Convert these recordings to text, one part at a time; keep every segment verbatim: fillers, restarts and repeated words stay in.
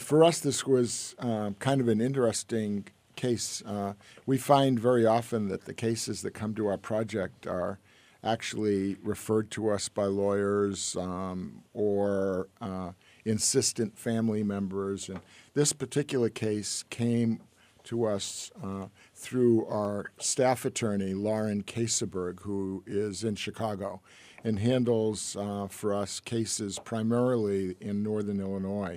for us, this was um, kind of an interesting case. Uh, we find very often that the cases that come to our project are actually referred to us by lawyers um, or uh, insistent family members. And this particular case came to us uh, through our staff attorney, Lauren Kaseberg, who is in Chicago and handles uh, for us cases primarily in northern Illinois.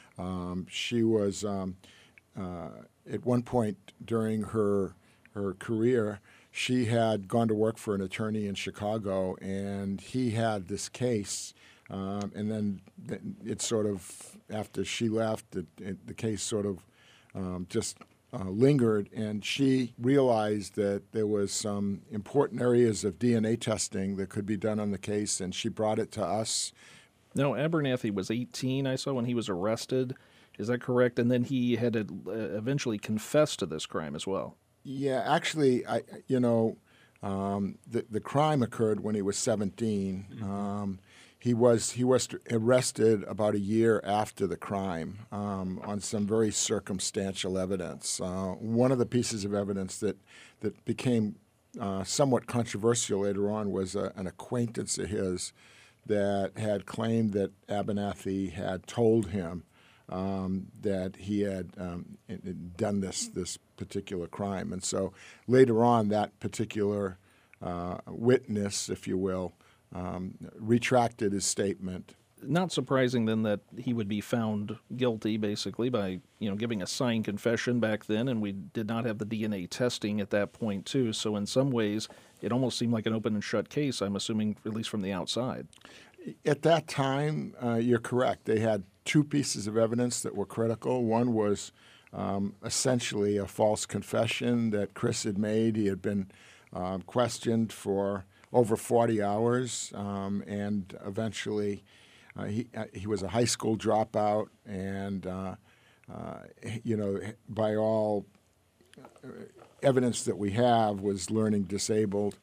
Um, she was, um, uh, at one point during her, her career, she had gone to work for an attorney in Chicago, and he had this case. Um, and then it sort of, after she left, it, it, the case sort of um, just uh, lingered, and she realized that there was some important areas of D N A testing that could be done on the case, and she brought it to us. Now, Abernathy was eighteen, I saw, when he was arrested. Is that correct? And then he had uh, eventually confessed to this crime as well. Yeah, actually, I you know, um, the the crime occurred when he was seventeen. Mm-hmm. Um, he was he was arrested about a year after the crime um, on some very circumstantial evidence. Uh, one of the pieces of evidence that that became uh, somewhat controversial later on was a, an acquaintance of his that had claimed that Abernathy had told him um, that he had um, done this this particular crime. And so later on, that particular uh, witness, if you will, um, retracted his statement. Not surprising, then, that he would be found guilty, basically, by you know giving a signed confession back then, and we did not have the D N A testing at that point, too. So in some ways, it almost seemed like an open and shut case, I'm assuming, at least from the outside. At that time, uh, you're correct. They had two pieces of evidence that were critical. One was um, essentially a false confession that Chris had made. He had been uh, questioned for over forty hours, um, and eventually uh, he uh, he was a high school dropout, and uh, uh, you know, by all evidence that we have, was learning disabled.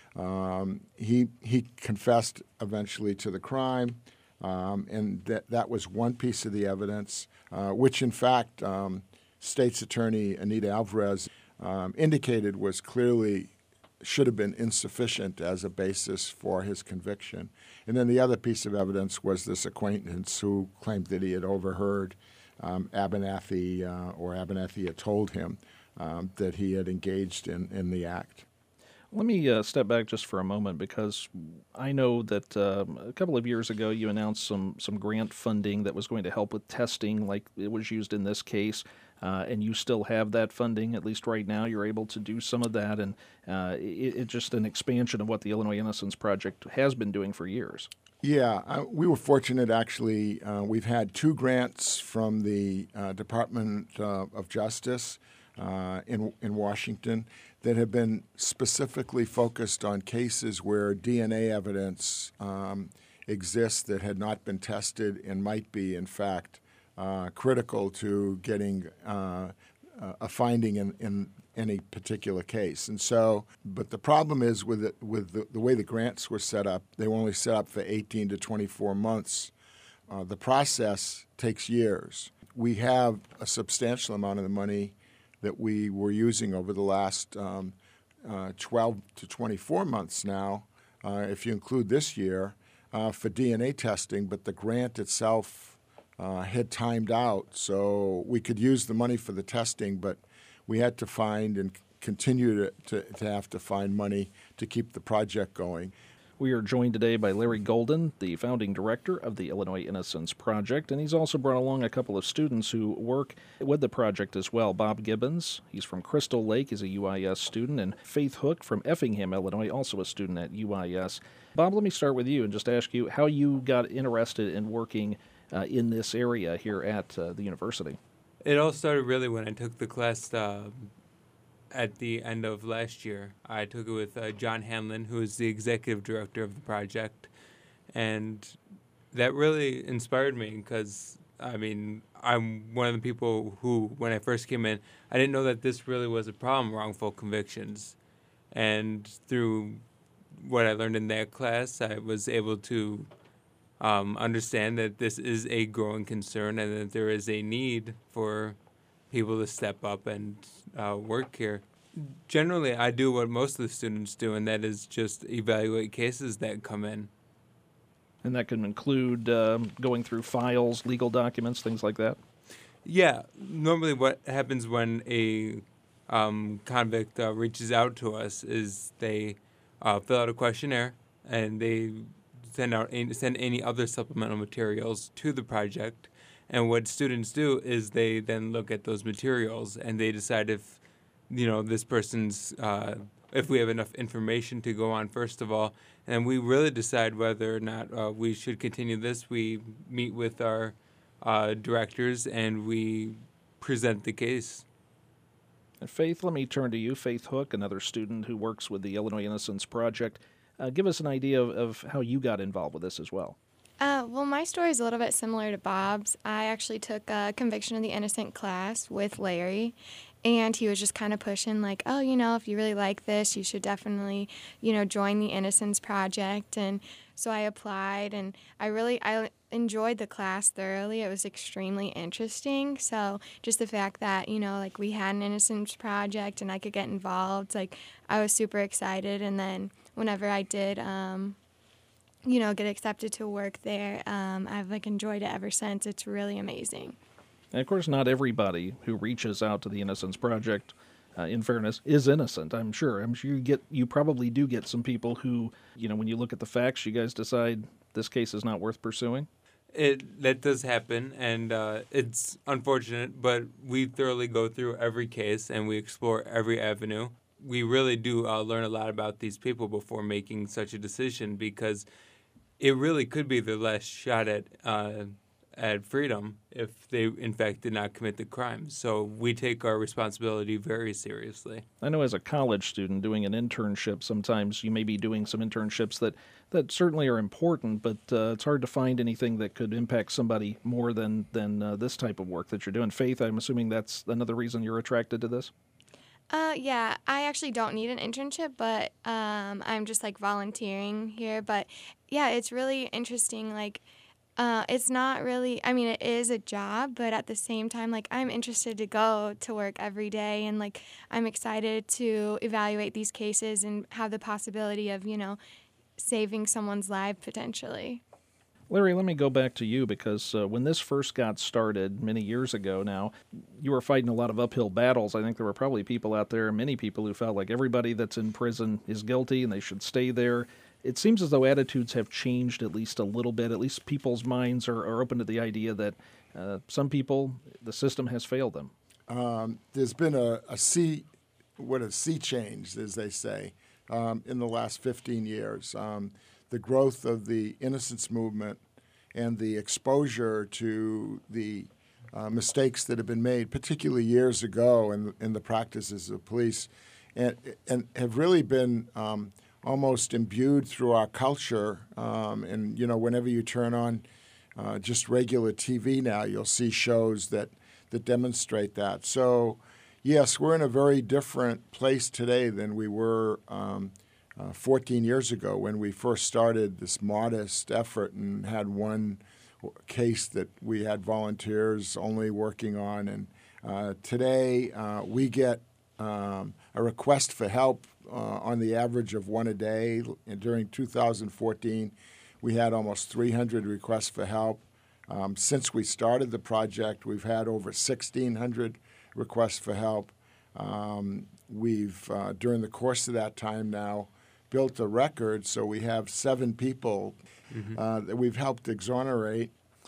Um, he he confessed eventually to the crime, um, and that that was one piece of the evidence, uh, which in fact um, State's Attorney Anita Alvarez um, indicated was clearly should have been insufficient as a basis for his conviction. And then the other piece of evidence was this acquaintance who claimed that he had overheard um, Abernathy, uh, or Abernathy had told him um, that he had engaged in, in the act. Let me uh, step back just for a moment, because I know that um, a couple of years ago you announced some, some grant funding that was going to help with testing like it was used in this case, uh, and you still have that funding, at least right now. You're able to do some of that, and uh, it, it's just an expansion of what the Illinois Innocence Project has been doing for years. Yeah, uh, we were fortunate, actually. Uh, we've had two grants from the uh, Department uh, of Justice uh, in, in Washington that have been specifically focused on cases where D N A evidence um, exists that had not been tested and might be, in fact, uh, critical to getting uh, a finding in, in any particular case. And so, but the problem is with it, with the, the way the grants were set up, they were only set up for eighteen to twenty-four months. Uh, the process takes years. We have a substantial amount of the money that we were using over the last um, uh, twelve to twenty-four months now, uh, if you include this year, uh, for D N A testing, but the grant itself uh, had timed out, so we could use the money for the testing, but we had to find and continue to, to, to have to find money to keep the project going. We are joined today by Larry Golden, the founding director of the Illinois Innocence Project, and he's also brought along a couple of students who work with the project as well. Bob Gibbons, he's from Crystal Lake, he's a U I S student, and Faith Hook from Effingham, Illinois, also a student at U I S. Bob, let me start with you and just ask you how you got interested in working uh, in this area here at uh, the university. It all started really when I took the class uh, at the end of last year. I took it with uh, John Hanlon, who is the executive director of the project, and that really inspired me because, I mean, I'm one of the people who, when I first came in, I didn't know that this really was a problem, wrongful convictions. And through what I learned in that class, I was able to um, understand that this is a growing concern and that there is a need for people to step up and uh, work here. Generally, I do what most of the students do, and that is just evaluate cases that come in. And that can include um, going through files, legal documents, things like that? Yeah, normally what happens when a um, convict uh, reaches out to us is they uh, fill out a questionnaire and they send out any, send any other supplemental materials to the project. And what students do is they then look at those materials and they decide if, you know, this person's, uh, if we have enough information to go on, first of all, and we really decide whether or not uh, we should continue this. We meet with our uh, directors and we present the case. And Faith, let me turn to you. Faith Hook, another student who works with the Illinois Innocence Project. Uh, give us an idea of, of how you got involved with this as well. Uh, well, my story is a little bit similar to Bob's. I actually took a conviction of the innocent class with Larry, and he was just kind of pushing like, oh, you know, if you really like this, you should definitely, you know, join the Innocence Project. And so I applied, and I really, I enjoyed the class thoroughly. It was extremely interesting. So just the fact that, you know, like we had an Innocence Project and I could get involved, like I was super excited. And then whenever I did, um, you know, get accepted to work there, um, I've like enjoyed it ever since. It's really amazing. And of course, not everybody who reaches out to the Innocence Project, uh, in fairness, is innocent. I'm sure. I'm sure you get, you probably do get some people who, you know, when you look at the facts, you guys decide this case is not worth pursuing. It that does happen, and uh, it's unfortunate, but we thoroughly go through every case and we explore every avenue. We really do uh, learn a lot about these people before making such a decision, because it really could be their last shot at uh, at freedom if they, in fact, did not commit the crime. So we take our responsibility very seriously. I know as a college student doing an internship, sometimes you may be doing some internships that, that certainly are important, but uh, it's hard to find anything that could impact somebody more than, than uh, this type of work that you're doing. Faith, I'm assuming that's another reason you're attracted to this? Uh, yeah, I actually don't need an internship, but um, I'm just like volunteering here. But yeah, it's really interesting. Like, uh, it's not really, I mean, it is a job, but at the same time, like, I'm interested to go to work every day. And like, I'm excited to evaluate these cases and have the possibility of, you know, saving someone's life potentially. Larry, let me go back to you, because uh, when this first got started many years ago now, you were fighting a lot of uphill battles. I think there were probably people out there, many people, who felt like everybody that's in prison is guilty and they should stay there. It seems as though attitudes have changed at least a little bit. At least people's minds are, are open to the idea that uh, some people, the system has failed them. Um, there's been a, a sea, what a sea change, as they say, um, in the last fifteen years. Um, the growth of the innocence movement and the exposure to the uh, mistakes that have been made, particularly years ago in, in the practices of police, and, and have really been um, almost imbued through our culture. Um, and, you know, whenever you turn on uh, just regular T V now, you'll see shows that, that demonstrate that. So, yes, we're in a very different place today than we were um, Uh, fourteen years ago when we first started this modest effort and had one case that we had volunteers only working on. And uh, today uh, we get um, a request for help uh, on the average of one a day. And during two thousand fourteen, we had almost three hundred requests for help. Um, since we started the project, we've had over sixteen hundred requests for help. Um, we've, uh, during the course of that time now, built a record, so we have seven people mm-hmm. uh, that we've helped exonerate,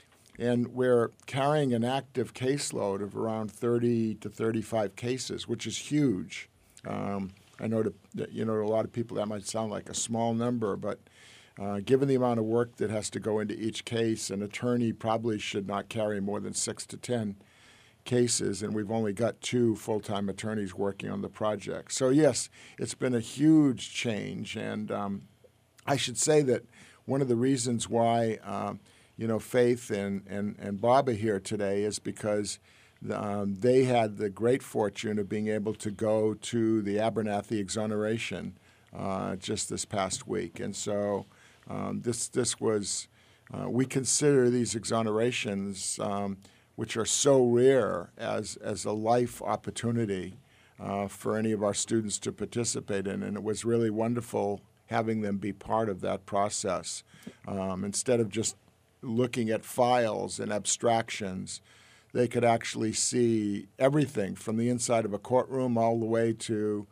and we're carrying an active caseload of around thirty to thirty-five cases, which is huge. Um, I know to, you know, to a lot of people that might sound like a small number, but uh, given the amount of work that has to go into each case, an attorney probably should not carry more than six to ten cases, and we've only got two full-time attorneys working on the project. So yes, it's been a huge change, and um, I should say that one of the reasons why uh, you know Faith and, and, and Bob are here today is because um, they had the great fortune of being able to go to the Abernathy exoneration uh, just this past week, and so um, this this was Uh, we consider these exonerations, um, which are so rare, as, as a life opportunity uh, for any of our students to participate in. And it was really wonderful having them be part of that process. Um, instead of just looking at files and abstractions, they could actually see everything from the inside of a courtroom all the way to,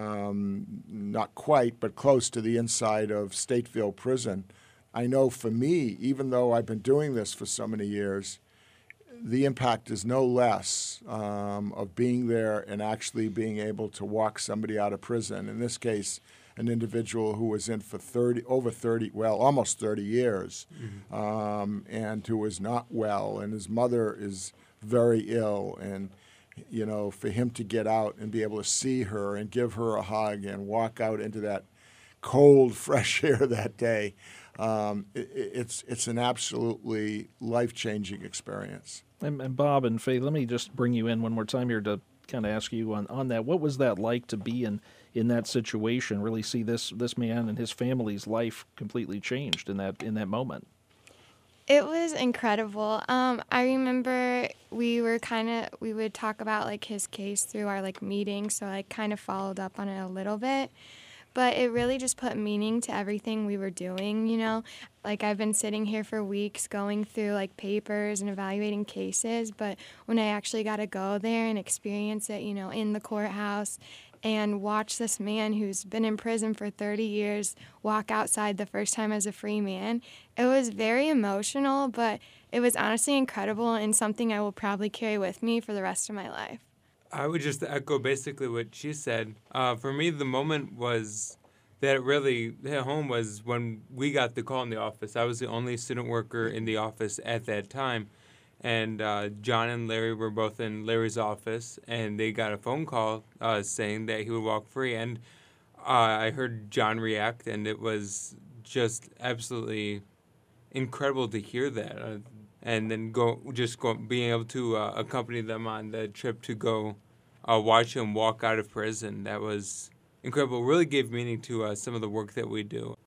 um, not quite, but close to the inside of Stateville Prison. I know for me, even though I've been doing this for so many years, the impact is no less um, of being there and actually being able to walk somebody out of prison. In this case, an individual who was in for thirty, over thirty, well, almost thirty years, mm-hmm. um, and who was not well, and his mother is very ill, and you know, for him to get out and be able to see her and give her a hug and walk out into that cold, fresh air that day, um, it, it's it's an absolutely life-changing experience. And, and Bob and Faith, let me just bring you in one more time here to kind of ask you on, on that. What was that like to be in, in that situation, really see this this man and his family's life completely changed in that in that moment? It was incredible. Um, I remember we were kind of, we would talk about like his case through our like meetings, so I kind of followed up on it a little bit. But it really just put meaning to everything we were doing, you know. Like I've been sitting here for weeks going through like papers and evaluating cases, but when I actually got to go there and experience it, you know, in the courthouse and watch this man who's been in prison for thirty years walk outside the first time as a free man, it was very emotional, but it was honestly incredible and something I will probably carry with me for the rest of my life. I would just echo basically what she said. Uh, for me, the moment was that it really hit home was when we got the call in the office. I was the only student worker in the office at that time. And uh, John and Larry were both in Larry's office, and they got a phone call uh, saying that he would walk free. And uh, I heard John react, and it was just absolutely incredible to hear that. Uh, and then go, just go, being able to uh, accompany them on the trip to go uh, watch him walk out of prison. That was incredible. It really gave meaning to uh, some of the work that we do.